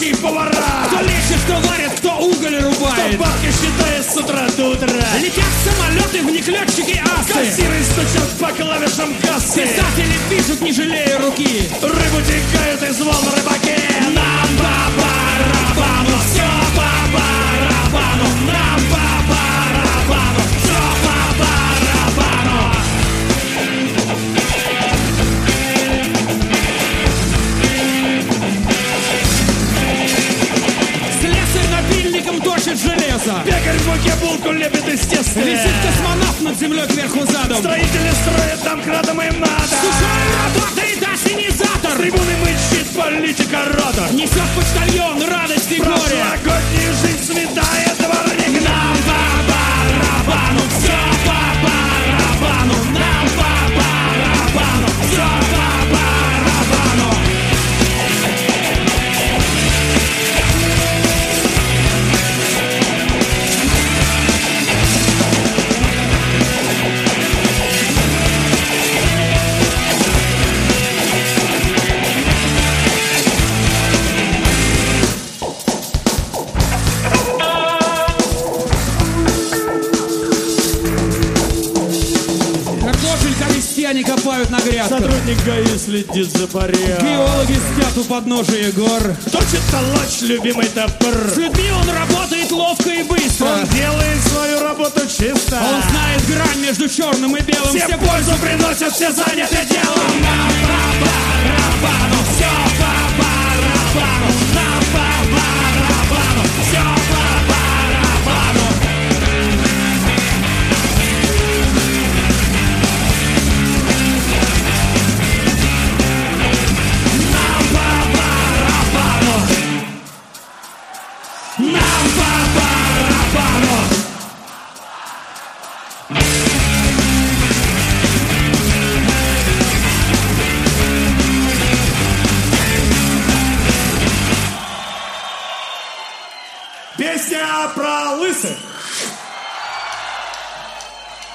рабочие повара. Кто лечит, кто варит, кто уголь рубает. Кто бабки считает с утра до утра. Летят самолеты, в них летчики асы. Кассиры стучат по клавишам кассы. Писатели пишут, не жалея руки. Рыбу текают из волн рыбаки. Нам по барабану, все по барабану. Нам по барабану, все по барабану. Слесарь напильником точит железо. Пекарь в муке булку лепит из теста. Висит космонавт над землей кверху задом. Строители строят домкратом и матом. Сушой работает ассенизатор. Трибуны мычит политик-оратор. Несет почтальон радость и горе. Прошлогодняя жизнь сметает дворник. Нам по барабану, все по барабану. Нам по барабану, все по барабану. Картофель крестьяне копают на грядках. Сотрудник ГАИ следит за порядком. Геологи спят у подножия гор. Точит калач, любимый топор. С людьми он работает ловко и быстро. Он делает свою работу чисто. Он знает грань между черным и белым. Все пользу приносят, все заняты делом. Нам по барабану, все по барабану.